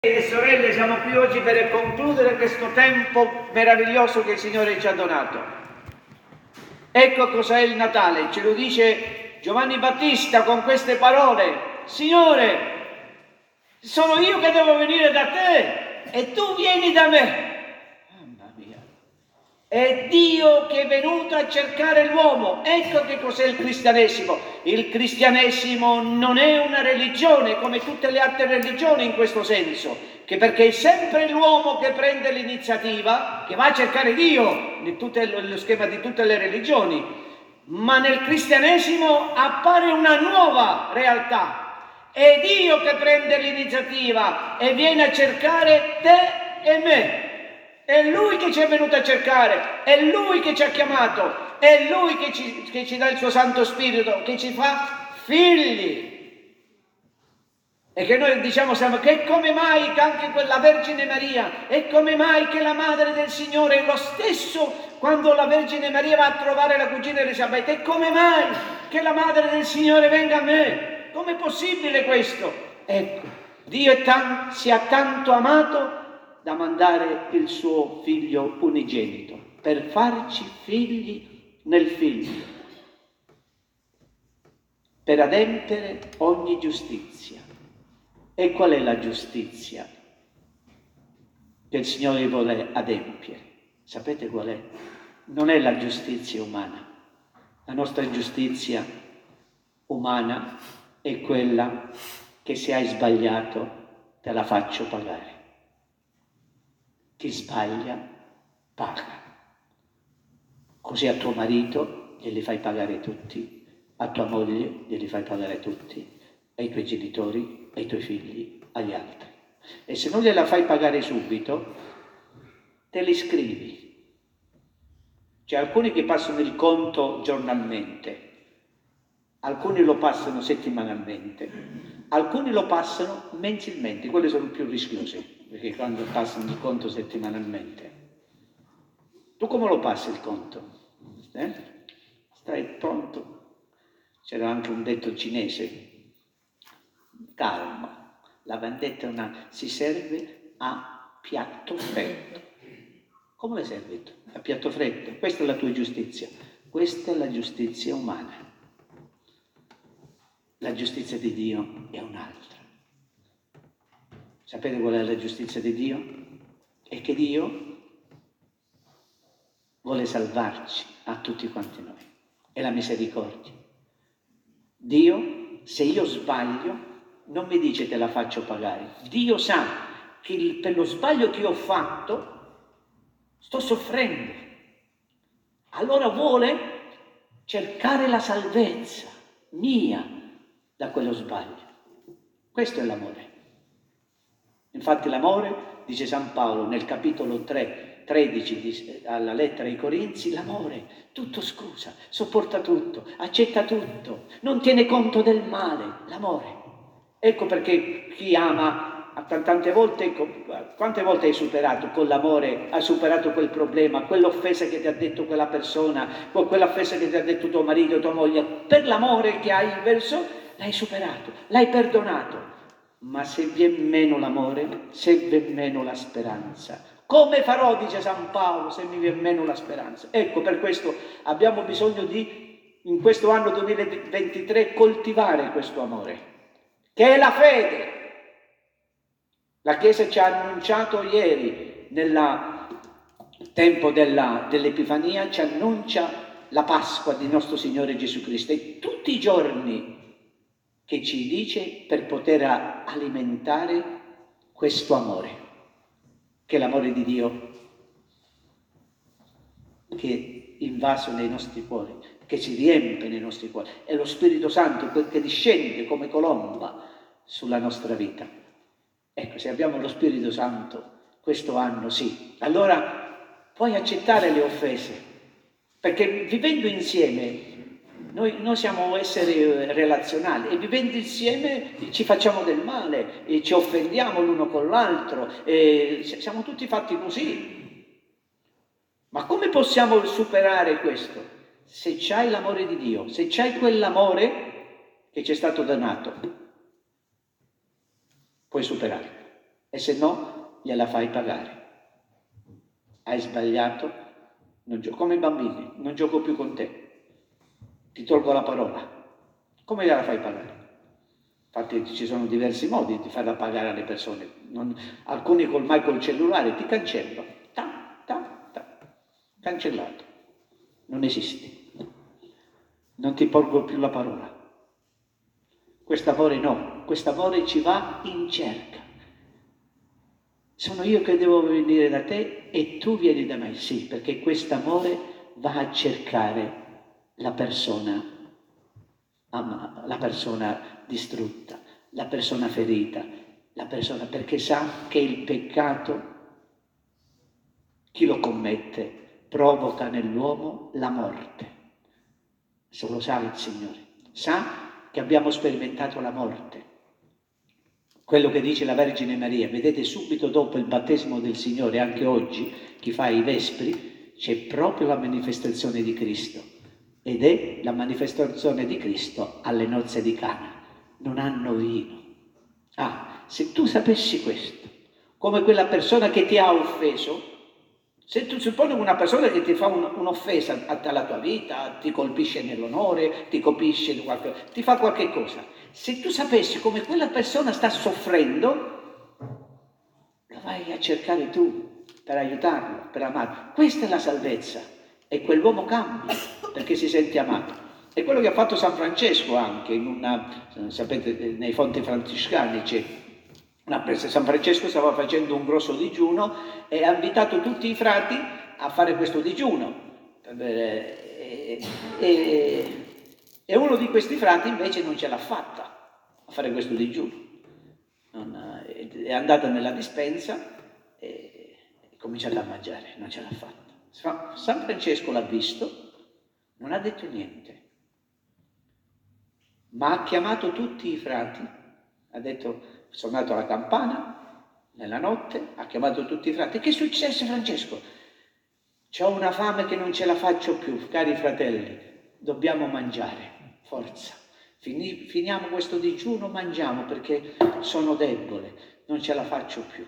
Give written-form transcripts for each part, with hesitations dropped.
E sorelle, siamo qui oggi per concludere questo tempo meraviglioso che il Signore ci ha donato. Ecco cos'è il Natale, ce lo dice Giovanni Battista con queste parole: Signore, sono io che devo venire da te e tu vieni da me. Mamma mia, è Dio che è venuto a cercare l'uomo. Ecco che cos'è il cristianesimo. Il cristianesimo non è una religione come tutte le altre religioni in questo senso, che perché è sempre l'uomo che prende l'iniziativa, che va a cercare Dio, in tutto lo schema di tutte le religioni, ma nel cristianesimo appare una nuova realtà. È Dio che prende l'iniziativa e viene a cercare te e me. È Lui che ci è venuto a cercare, è Lui che ci ha chiamato, è Lui che ci dà il suo Santo Spirito, che ci fa figli. E che noi diciamo sempre che come mai che anche quella Vergine Maria, e come mai che la Madre del Signore è lo stesso quando la Vergine Maria va a trovare la cugina Elisabetta, e come mai che la Madre del Signore venga a me? Com'è possibile questo? Ecco, Dio si ha tanto amato da mandare il suo figlio unigenito per farci figli nel figlio, per adempiere ogni giustizia. E qual è la giustizia che il Signore vuole adempiere? Sapete qual è? Non è la giustizia umana. La nostra giustizia umana è quella che se hai sbagliato te la faccio pagare. Chi sbaglia paga. Così a tuo marito glieli fai pagare tutti, a tua moglie glieli fai pagare tutti, ai tuoi genitori, ai tuoi figli, agli altri. E se non gliela fai pagare subito, te li scrivi. C'è alcuni che passano il conto giornalmente, alcuni lo passano settimanalmente, alcuni lo passano mensilmente, quelli sono più rischiosi, perché quando passano il conto settimanalmente. Tu come lo passi il conto? Stai pronto? C'era anche un detto cinese: calma, la vendetta si serve a piatto freddo. Come le servi tu? A piatto freddo. Questa è la tua giustizia. Questa è la giustizia umana. La giustizia di Dio è un'altra. Sapete qual è la giustizia di Dio? È che Dio vuole salvarci a tutti quanti noi. È la misericordia. Dio, se io sbaglio, non mi dice te la faccio pagare. Dio sa che per lo sbaglio che ho fatto sto soffrendo. Allora vuole cercare la salvezza mia da quello sbaglio. Questo è l'amore. Infatti l'amore, dice San Paolo nel capitolo 13 alla lettera ai Corinzi, l'amore tutto scusa, sopporta tutto, accetta tutto, non tiene conto del male, l'amore. Ecco perché chi ama tante volte, ecco, quante volte hai superato con l'amore, hai superato quel problema, quell'offesa che ti ha detto quella persona, quell'offesa che ti ha detto tuo marito, tua moglie, per l'amore che hai verso, l'hai superato, l'hai perdonato. Ma se viene meno l'amore, se viene meno la speranza, come farò, dice San Paolo, se mi viene meno la speranza? Ecco, per questo abbiamo bisogno di, in questo anno 2023, coltivare questo amore, che è la fede. La Chiesa ci ha annunciato ieri, nel tempo dell'Epifania, ci annuncia la Pasqua di nostro Signore Gesù Cristo, e tutti i giorni che ci dice per poter alimentare questo amore, che è l'amore di Dio, che è invaso nei nostri cuori, che si riempie nei nostri cuori. È lo Spirito Santo che discende come colomba sulla nostra vita. Ecco, se abbiamo lo Spirito Santo questo anno, sì, allora puoi accettare le offese, perché vivendo insieme, noi siamo esseri relazionali, e vivendo insieme ci facciamo del male, e ci offendiamo l'uno con l'altro, e siamo tutti fatti così. Ma come possiamo superare questo? Se c'hai l'amore di Dio, se c'hai quell'amore che ci è stato donato, puoi superare. e se no gliela fai pagare. Hai sbagliato, come i bambini, non gioco più con te, ti tolgo la parola. Come gliela fai pagare? Infatti ci sono diversi modi di farla pagare alle persone. Alcuni ormai col cellulare ti cancellano. Cancellato. Non esisti. Non ti porgo più la parola. Quest'amore no, quest'amore ci va in cerca. Sono io che devo venire da te e tu vieni da me. Sì, perché quest'amore va a cercare la persona distrutta, la persona ferita, la persona, perché sa che il peccato, chi lo commette, provoca nell'uomo la morte. Se lo sa il Signore, sa che abbiamo sperimentato la morte. Quello che dice la Vergine Maria, vedete, subito dopo il battesimo del Signore, anche oggi, chi fa i vespri, c'è proprio la manifestazione di Cristo. Ed è la manifestazione di Cristo alle nozze di Cana. Non hanno vino. Se tu sapessi questo, come quella persona che ti ha offeso, se tu supponi una persona che ti fa un'offesa alla tua vita, ti colpisce nell'onore, ti colpisce ti fa qualche cosa, se tu sapessi come quella persona sta soffrendo, lo vai a cercare tu per aiutarlo, per amarlo. Questa è la salvezza. E quell'uomo cambia perché si sente amato. È quello che ha fatto San Francesco anche, sapete, nei fonti francescani c'è San Francesco stava facendo un grosso digiuno e ha invitato tutti i frati a fare questo digiuno. E uno di questi frati invece non ce l'ha fatta a fare questo digiuno. È andata nella dispensa e è cominciata a mangiare, non ce l'ha fatta. San Francesco l'ha visto, non ha detto niente, ma ha chiamato tutti i frati, ha detto, suonato la campana nella notte, ha chiamato tutti i frati. Che successe, Francesco? C'ho una fame che non ce la faccio più, cari fratelli, dobbiamo mangiare, forza. Finiamo questo digiuno, mangiamo perché sono debole, non ce la faccio più.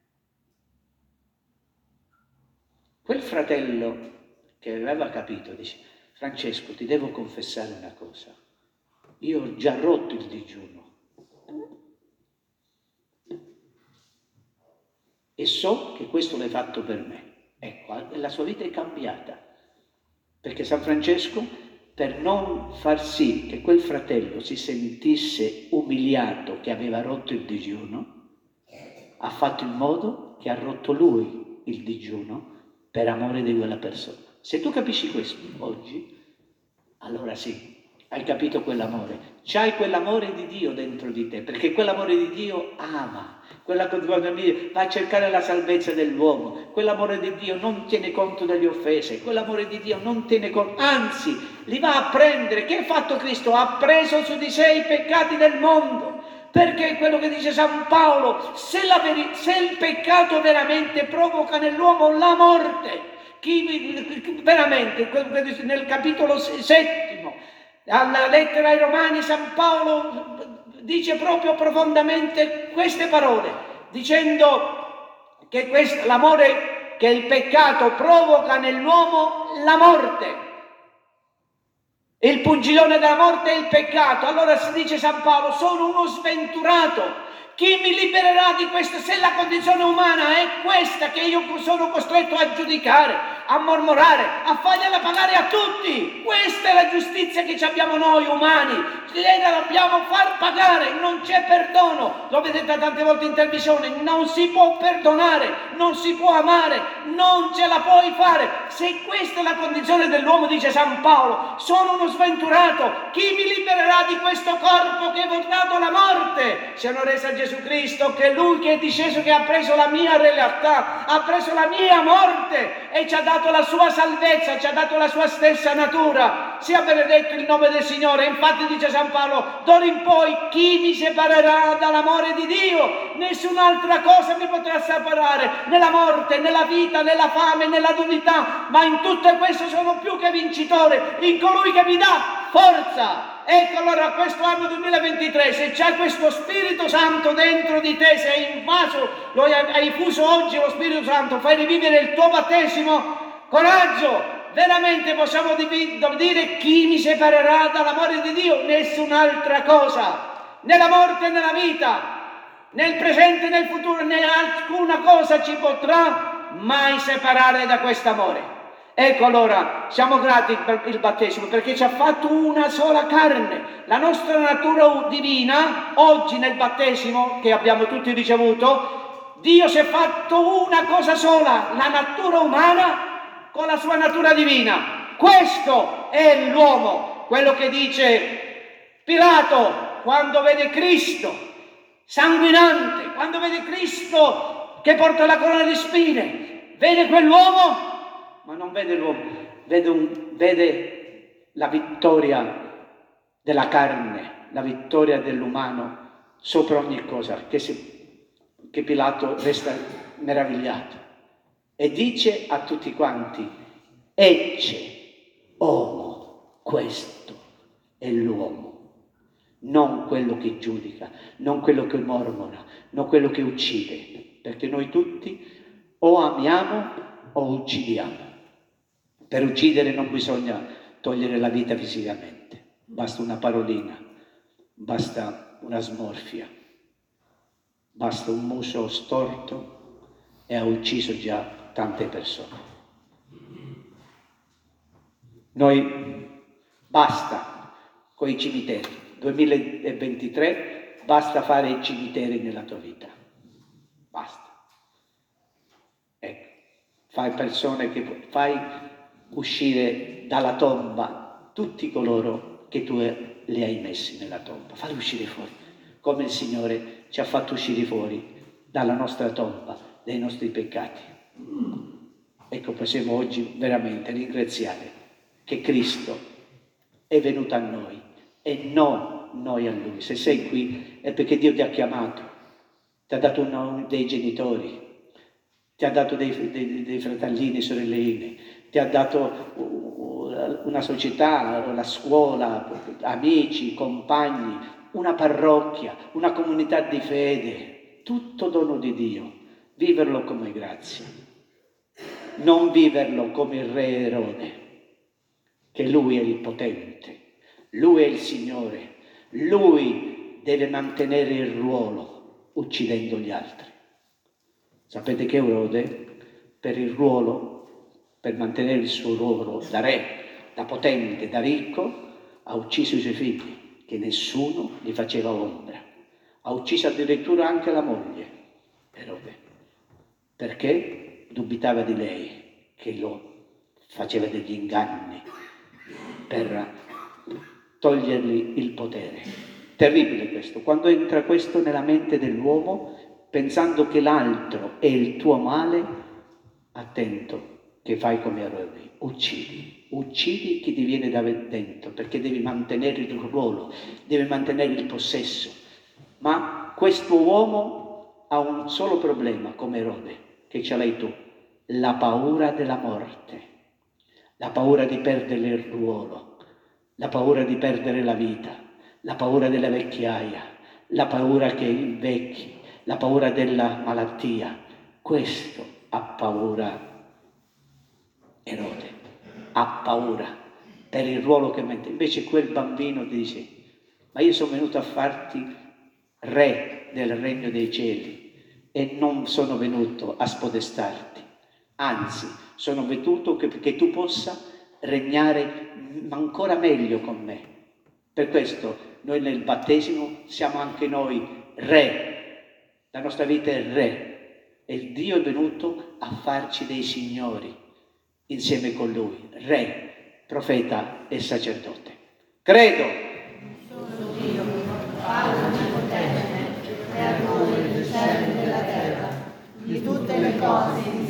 Quel fratello che aveva capito dice, Francesco, ti devo confessare una cosa, io ho già rotto il digiuno e so che questo l'hai fatto per me. Ecco, la sua vita è cambiata, perché San Francesco, per non far sì che quel fratello si sentisse umiliato che aveva rotto il digiuno, ha fatto in modo che ha rotto lui il digiuno per amore di quella persona. Se tu capisci questo oggi, allora sì, hai capito quell'amore. C'hai quell'amore di Dio dentro di te, perché quell'amore di Dio ama. Va a cercare la salvezza dell'uomo. Quell'amore di Dio non tiene conto delle offese. Quell'amore di Dio non tiene conto, anzi, li va a prendere. Che ha fatto Cristo? Ha preso su di sé i peccati del mondo. Perché quello che dice San Paolo, se il peccato veramente provoca nell'uomo la morte, veramente, nel capitolo 7, alla lettera ai Romani, San Paolo dice proprio profondamente queste parole, dicendo che l'amore, che il peccato provoca nell'uomo la morte. Il pungilone della morte è il peccato. Allora si dice San Paolo, sono uno sventurato. Chi mi libererà di questo? Se la condizione umana è questa che io sono costretto a giudicare, a mormorare, a fargliela pagare a tutti. Questa è la giustizia che abbiamo noi umani. La dobbiamo far pagare, non c'è perdono. Lo vedete tante volte in televisione, non si può perdonare, non si può amare, non ce la puoi fare. Se questa è la condizione dell'uomo, dice San Paolo, sono uno sventurato. Chi mi libererà di questo corpo che è portato alla morte? Si hanno resa Gesù Cristo, che lui che è disceso, che ha preso la mia realtà, ha preso la mia morte e ci ha dato la sua salvezza, ci ha dato la sua stessa natura. allora sia benedetto il nome del Signore. Infatti dice San Paolo: d'ora in poi chi mi separerà dall'amore di Dio? Nessun'altra cosa mi potrà separare, né la morte, né la vita, né la fame, né la novità, ma in tutto questo sono più che vincitore in colui che mi dà forza. Ecco allora questo anno 2023, se c'è questo Spirito Santo dentro di te, se hai invaso, lo hai fuso oggi lo Spirito Santo, fai rivivere il tuo battesimo, coraggio, veramente possiamo dire: chi mi separerà dall'amore di Dio? Nessun'altra cosa, né la morte né la vita, né il presente né il futuro, né alcuna cosa ci potrà mai separare da quest'amore. Ecco allora, siamo grati per il battesimo perché ci ha fatto una sola carne. La nostra natura divina, oggi nel battesimo che abbiamo tutti ricevuto, Dio si è fatto una cosa sola, la natura umana con la sua natura divina. Questo è l'uomo, quello che dice Pilato quando vede Cristo sanguinante, quando vede Cristo che porta la corona di spine, vede quell'uomo, ma non vede l'uomo, vede la vittoria della carne, la vittoria dell'umano sopra ogni cosa, che Pilato resta meravigliato e dice a tutti quanti: ecce homo, questo è l'uomo, non quello che giudica, non quello che mormora, non quello che uccide, perché noi tutti o amiamo o uccidiamo. Per uccidere non bisogna togliere la vita fisicamente, basta una parolina, basta una smorfia, basta un muso storto e ha ucciso già tante persone. Noi basta con i cimiteri, 2023 basta fare i cimiteri nella tua vita, basta. Ecco, fai uscire dalla tomba tutti coloro che tu li hai messi nella tomba, falli uscire fuori, come il Signore ci ha fatto uscire fuori dalla nostra tomba, dai nostri peccati. Ecco, possiamo oggi veramente ringraziare che Cristo è venuto a noi e non noi a Lui. Se sei qui è perché Dio ti ha chiamato, ti ha dato dei genitori, ti ha dato dei fratellini, sorelline, ti ha dato una società, la scuola, amici, compagni, una parrocchia, una comunità di fede, tutto dono di Dio. Viverlo come grazia, non viverlo come il re Erode, che lui è il potente, lui è il Signore, lui deve mantenere il ruolo uccidendo gli altri. Sapete che Erode, per il ruolo, per mantenere il suo ruolo da re, da potente, da ricco, ha ucciso i suoi figli, che nessuno gli faceva ombra. Ha ucciso addirittura anche la moglie, Erode, perché dubitava di lei, che lo faceva degli inganni per togliergli il potere. Terribile questo. Quando entra questo nella mente dell'uomo, pensando che l'altro è il tuo male, attento che fai come Erode, uccidi chi ti viene da dentro, perché devi mantenere il ruolo, devi mantenere il possesso. Ma questo uomo ha un solo problema, come Erode, che ce l'hai tu: la paura della morte, la paura di perdere il ruolo, la paura di perdere la vita, la paura della vecchiaia, la paura che invecchi, la paura della malattia. Questo ha paura Erode, ha paura per il ruolo che mette. Invece quel bambino dice: ma io sono venuto a farti re del regno dei cieli e non sono venuto a spodestarti, anzi sono venuto che tu possa regnare ancora meglio con me. Per questo noi nel battesimo siamo anche noi re, la nostra vita è re e Dio è venuto a farci dei signori insieme con Lui, re, profeta e sacerdote. Credo. Solo Dio, Padre onnipotente, creatore del cielo e della terra, di tutte le cose